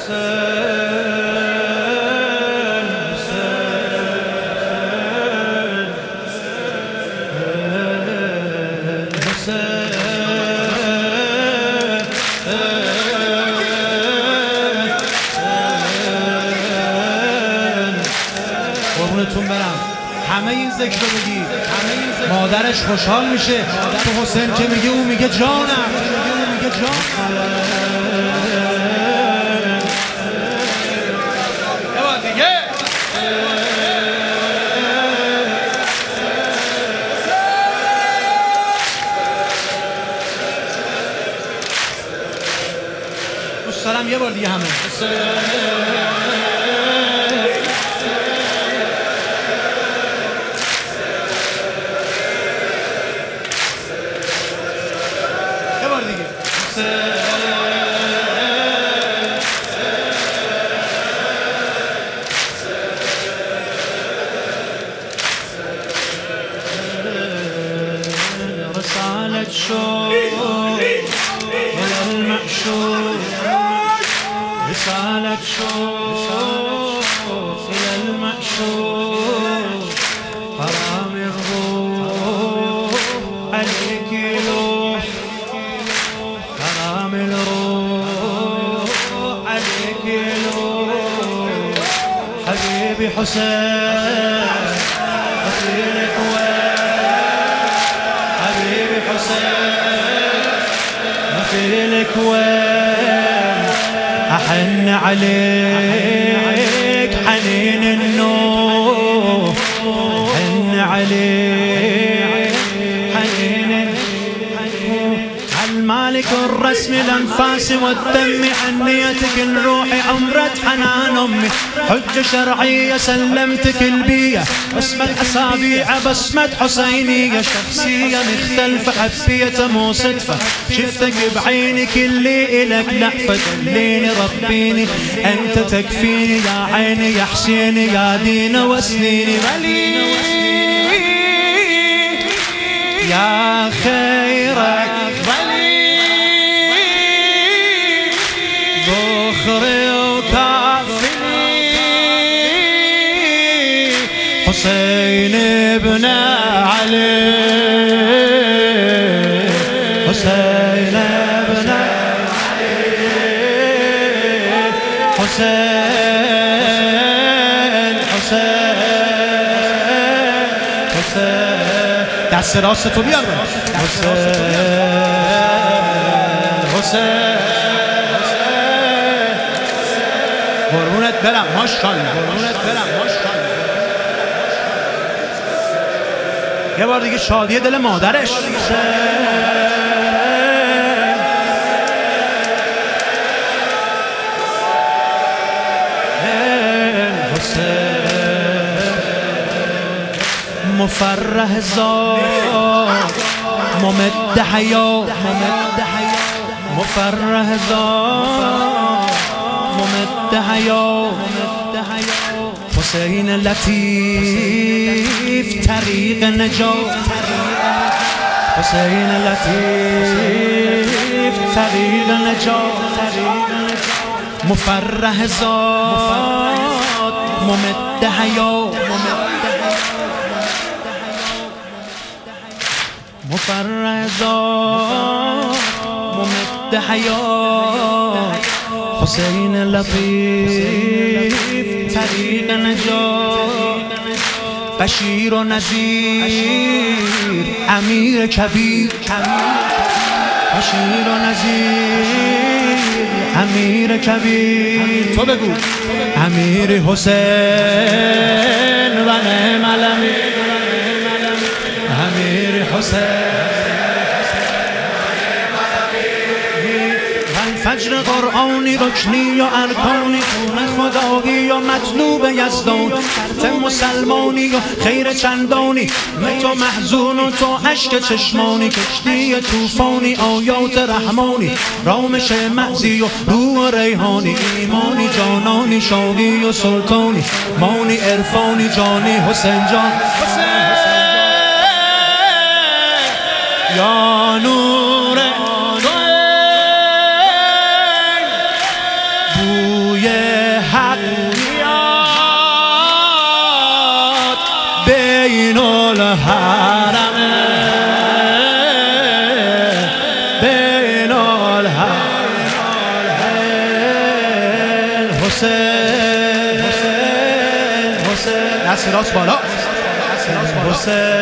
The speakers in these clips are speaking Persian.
قربونتون برم. همه این ذکر رو بگی، مادرش خوشحال میشه. تو حسین که میگه او میگه جانم. یه بار دیگه. دوست دارم یه بار دیگه همه. رسالة شوق إلى المعشوق، رسالة شوق إلى المعشوق، غرام الروح عليك يلوح، غرام الروح عليك يلوح، حبيبي حسين غسيلك مثلك وين أحن عليك حنين النور، أحن عليك حنين المالك الرسم الأنفاس والدم، عنيتك الروح عمرة حنان أمي، حجة شرعية سلمتك البية، بسمة أصابيع بسمة حسينية، شخصية مختلفة حبية مو صدفة، شفتك بعينك اللي إلك لحفة، دليني ربيني أنت تكفيني يا عيني يا حسيني يا دين وسنيني ولي يا خيرك ذخري وكافني حسين بن علي، حسين بن علي، حسين دست راست تو بیار حسین قربونت برم ماشاءالله، قربونت برم ماشاءالله. یه بار دیگه شادی دل مادرش. مفرح زاد ممد حیا، مفرح زاد ممد حیا، حسین لطیف طریق نجات، حسین لطیف طریق نجات، مفرح زاد ممد حیا، مفرح زاد ممد حیا، حسین لطیف طریق نجات، بشیر و نذیر امیر کبیر، بشیر و نذیر امیر کبیر، تو بگو امیر حسین و نعم الامیر، امیر حسین فجر قرآنی رکنی و ارکانی، خون خدایی و مطلوب یزدان، فرت مسلمانی و خیر چندانی، من تو محزون و تو عشق چشمانی، کشتی توفانی آیات رحمانی، رامش معزی و روح ریحانی، ایمانی جانانی شاهی و سلطانی، مانی عرفانی جانی حسین جان، یا نور بوی حسین حسین دست راست بالا حسین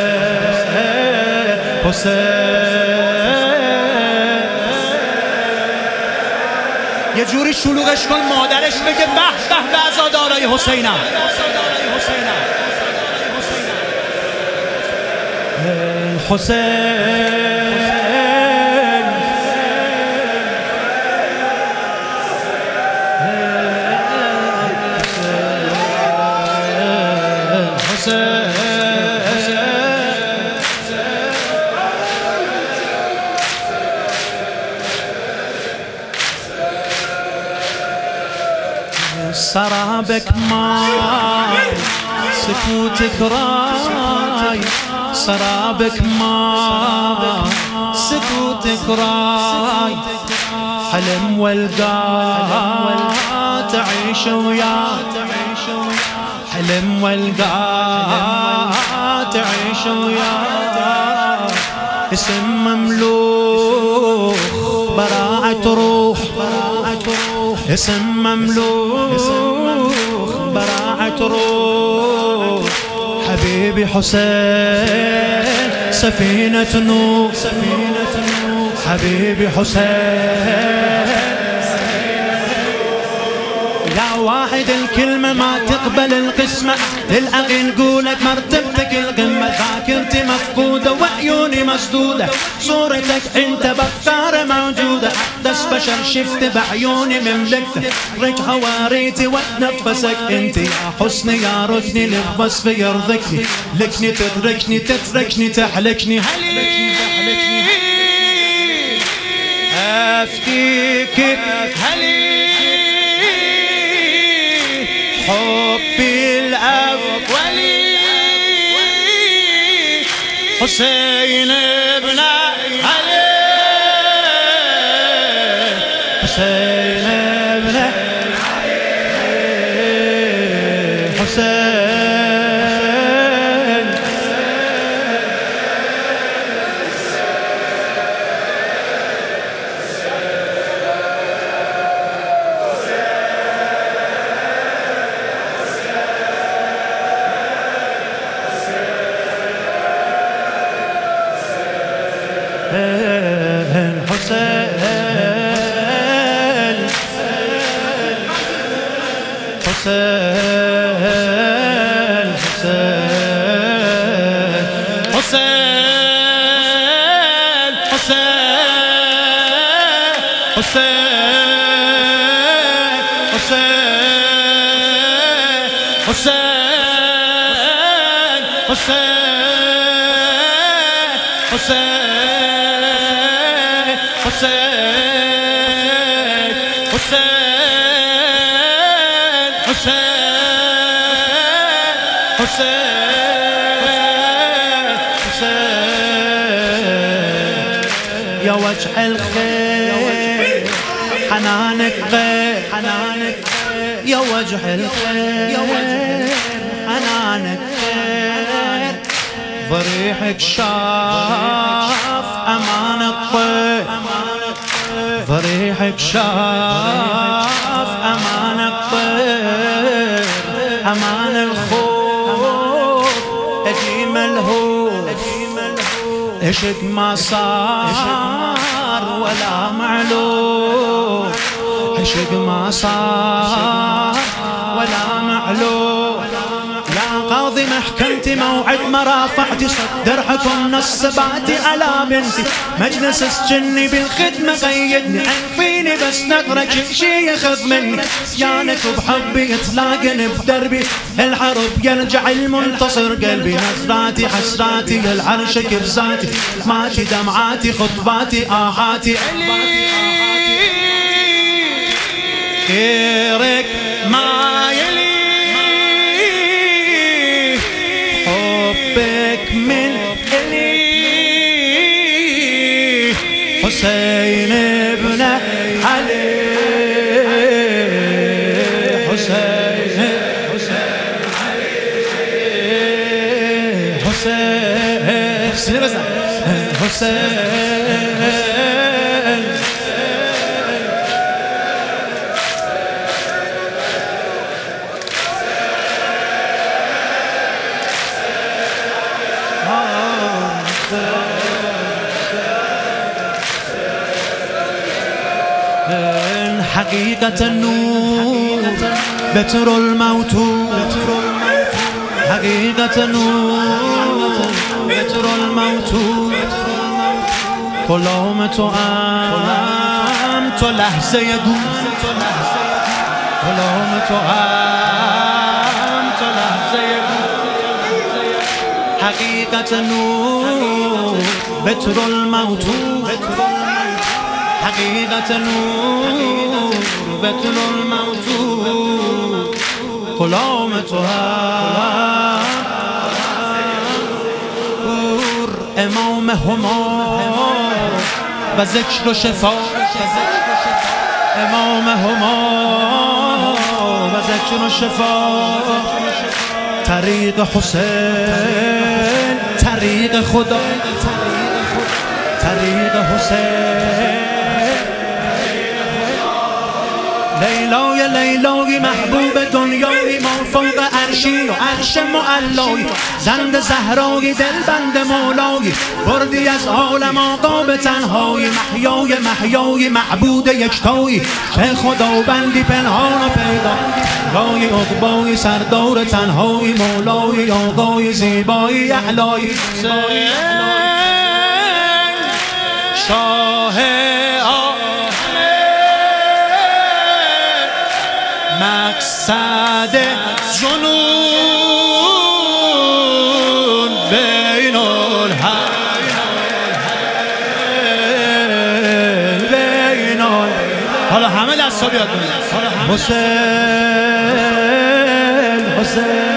یه جوری شلوغش کن مادرش بگه به به به عزادارای حسینم حسین سرابك ماي سكوتك راي سرابك ماي سكوتك راي حلم والقاه تعيش وياه حلم والقاه تعيش وياه اسم مملوك براعة روح اسم مملوك براعة روح حبيبي حسين سفينة نوح حبيبي حسين يا واحد الكلمة ما تقبل القسمة للأخي نقولك مرتبتك القمة ذاكرتي مفقودة وعيوني مسدودة صورتك انت بفكار موجودة أحدث بشر شفت بعيوني مملكتك رج حواريتي وتنفسك انت يا حسني يا ركني للوصف يرضكني لكني تتركني تتركني تحلكني هلي أفتيك هلي حبي الأولي حسين ابن علي حسين ابن علي حسين يا وجه الخير حنانك غير حنانك يا وجه الخير يا وجه حنانك غير ضريحك شاف أمان الطير ضريحك شاف أمان الطير أمان الخوف أجيم الهوف عشق ما صار ولا معلوم عشق ما صار ولا معلوم يا قاضي محكمتي موعد ما رافعتي صدر حكم نص بعتي على بنتي مجلس السجني بالخدمة قيدني عفيني بس نظرك شي يخذ مني صيانك وبحبي يتلاقن بدربي الحرب يرجع المنتصر قلبي نظراتي حسراتي للعرش كبساتي ماتي دمعاتي خطباتي آهاتي غيرك ما يلي حبك من إلي حسين ابن علي حسين حسين حقيقة النور بتر الموت حقيقة النور بتر الموت کلام تو ام تو لحظه دور کلام تو ام تو لحظه دور حقیقت نور بتر الموت حقیقت نور بتر الموت کلام تو ام امام هما و ذکر و شفا امام هما و ذکر و شفا طریق حسین طریق خدا طریق حسین لیلای لیلای محبوب دنیای ما فوق عرشی و عرش معلای زند زهرای دلبند مولای بردی از عالم آقا به تنهای محیای معبود یکتایی چه خداوندی پنهان و پیدا گای عقبای سردار تنهای مولای آقای زیبایی اعلای شاه مقصد جنون بین الحق حالا همه دستا بیاد حسین حسین